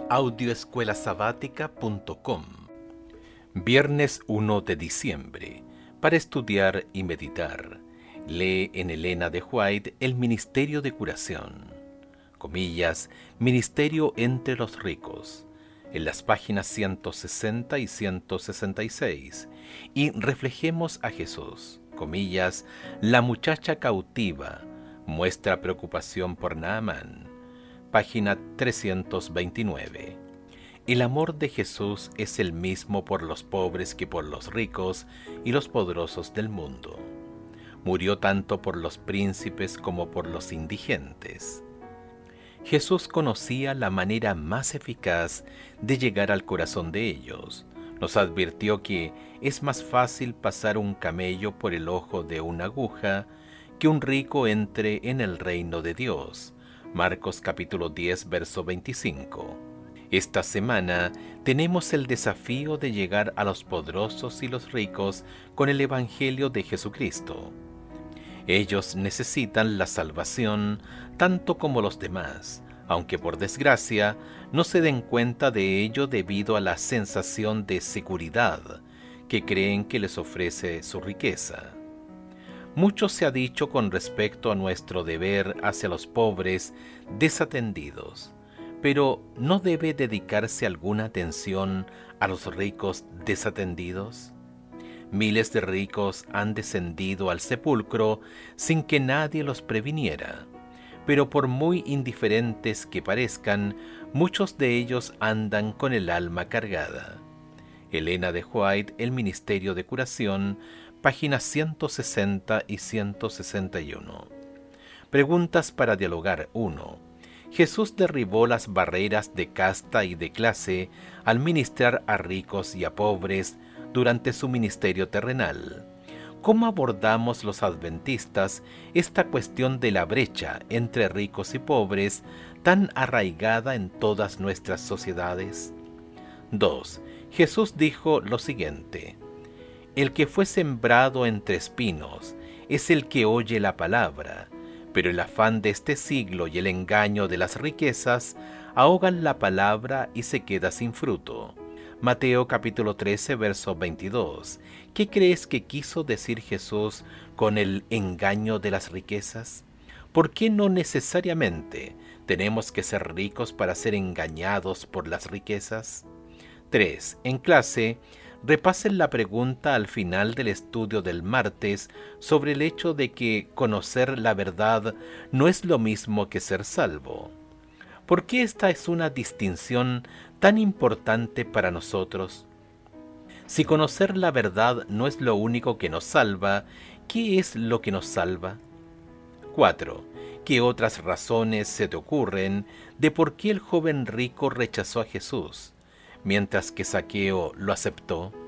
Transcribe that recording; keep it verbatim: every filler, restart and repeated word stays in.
audio escuela sabática punto com. Viernes uno de diciembre. Para estudiar y meditar, lee en Elena de White El Ministerio de Curación. Comillas, Ministerio entre los ricos, en las páginas ciento sesenta y ciento sesenta y seis, y reflejemos a Jesús. Comillas, la muchacha cautiva muestra preocupación por Naamán. Página trescientos veintinueve. El amor de Jesús es el mismo por los pobres que por los ricos y los poderosos del mundo. Murió tanto por los príncipes como por los indigentes. Jesús conocía la manera más eficaz de llegar al corazón de ellos. Nos advirtió que es más fácil pasar un camello por el ojo de una aguja que un rico entre en el reino de Dios. Marcos capítulo diez, verso veinticinco. Esta semana tenemos el desafío de llegar a los poderosos y los ricos con el Evangelio de Jesucristo. Ellos necesitan la salvación tanto como los demás, aunque por desgracia no se den cuenta de ello debido a la sensación de seguridad que creen que les ofrece su riqueza. Mucho se ha dicho con respecto a nuestro deber hacia los pobres desatendidos, pero ¿no debe dedicarse alguna atención a los ricos desatendidos? Miles de ricos han descendido al sepulcro sin que nadie los previniera, pero por muy indiferentes que parezcan, muchos de ellos andan con el alma cargada. Elena de White, El Ministerio de Curación, páginas ciento sesenta y ciento sesenta y uno. Preguntas para dialogar. uno. Jesús derribó las barreras de casta y de clase al ministrar a ricos y a pobres durante su ministerio terrenal. ¿Cómo abordamos los adventistas esta cuestión de la brecha entre ricos y pobres tan arraigada en todas nuestras sociedades? dos. Jesús dijo lo siguiente: el que fue sembrado entre espinos es el que oye la palabra, pero el afán de este siglo y el engaño de las riquezas ahogan la palabra y se queda sin fruto. Mateo capítulo trece, verso veintidós. ¿Qué crees que quiso decir Jesús con el engaño de las riquezas? ¿Por qué no necesariamente tenemos que ser ricos para ser engañados por las riquezas? tres. En clase, repasen la pregunta al final del estudio del martes sobre el hecho de que conocer la verdad no es lo mismo que ser salvo. ¿Por qué esta es una distinción tan importante para nosotros? Si conocer la verdad no es lo único que nos salva, ¿qué es lo que nos salva? cuatro. ¿Qué otras razones se te ocurren de por qué el joven rico rechazó a Jesús, mientras que Zaqueo lo aceptó?